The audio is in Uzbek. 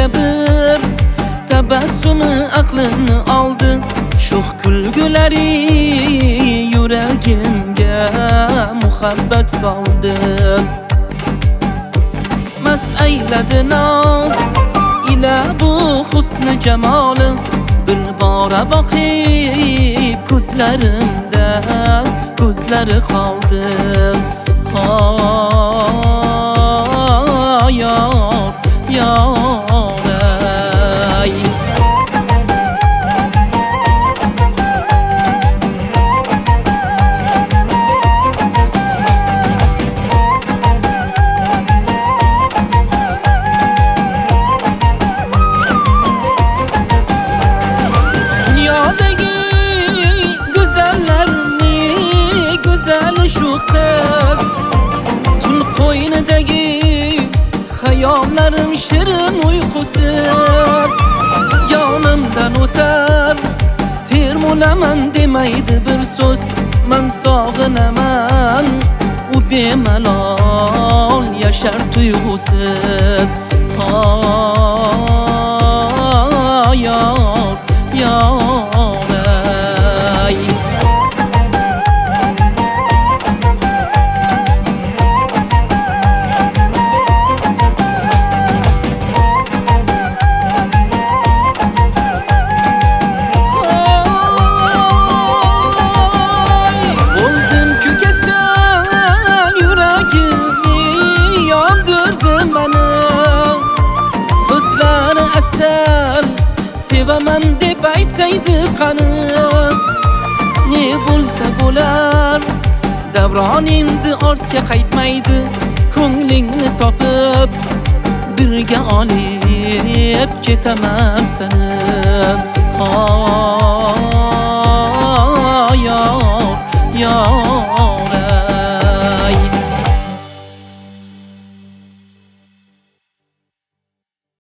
ko'zingga bir tabassumi aqlimni oldi. Sho'x kulgulari yuragimga muhabbat soldi. Mas ayladi noz ila bu husni jamoli, bir bora boqib ko'zlarimda ko'zlari qoldi. Yor, yoray. Dünyadagi go'zallarning go'zali shu qiz, tun qo'ynidagi hayollarim shirin uyqusiz. Yonimdan o'tar termulaman demaydi bir so'z. Men sog'inaman u bemalol yashar tuyg'usiz. Yor, yoray. Oldum ki kasal yuragimni yondirdi meni. So'zlari asal sevaman deb aytsaydi qani. Ne bo'lsa bo'lar, davron endi ortga qaytmaydi. Ko'nglingni topib birga olib ketaman seni.